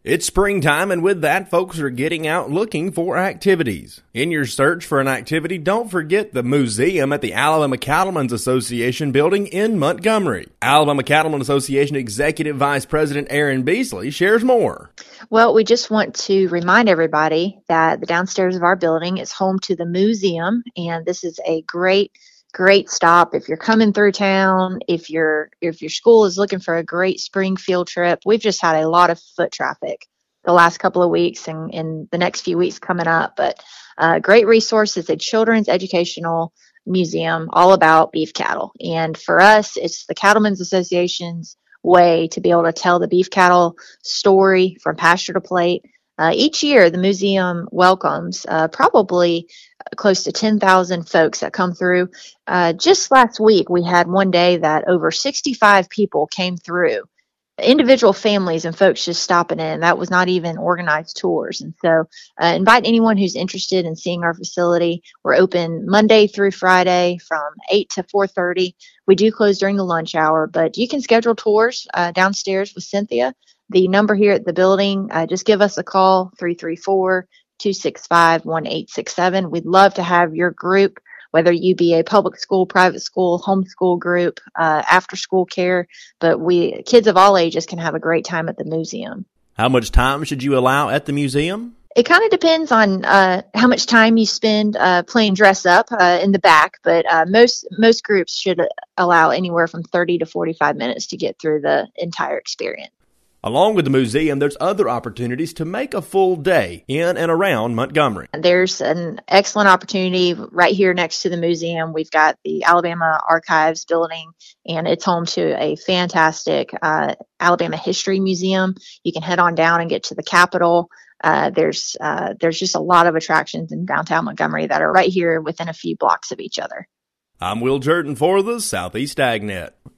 It's springtime, and with that, folks are getting out looking for activities. In your search for an activity, don't forget the museum at the Alabama Cattlemen's Association building in Montgomery. Alabama Cattlemen's Association Executive Vice President Erin Beasley shares more. Well, we just want to remind everybody that the downstairs of our building is home to the museum, and this is a great stop if you're coming through town, if your school is looking for a great spring field trip. We've just had a lot of foot traffic the last couple of weeks and in the next few weeks coming up. But great resource is a children's educational museum all about beef cattle. And for us, it's the Cattlemen's Association's way to be able to tell the beef cattle story from pasture to plate. Each year, the museum welcomes probably close to 10,000 folks that come through. Just last week, we had one day that over 65 people came through, individual families and folks just stopping in. That was not even organized tours. And so invite anyone who's interested in seeing our facility. We're open Monday through Friday from 8 to 4:30. We do close during the lunch hour, but you can schedule tours downstairs with Cynthia. The number here at the building, just give us a call, 334-265-1867. We'd love to have your group, whether you be a public school, private school, homeschool group, after school care, but kids of all ages can have a great time at the museum. How much time should you allow at the museum? It kind of depends on how much time you spend playing dress up in the back, but most groups should allow anywhere from 30 to 45 minutes to get through the entire experience. Along with the museum, there's other opportunities to make a full day in and around Montgomery. There's an excellent opportunity right here next to the museum. We've got the Alabama Archives building, and it's home to a fantastic Alabama History Museum. You can head on down and get to the Capitol. There's just a lot of attractions in downtown Montgomery that are right here within a few blocks of each other. I'm Will Jordan for the Southeast AgNet.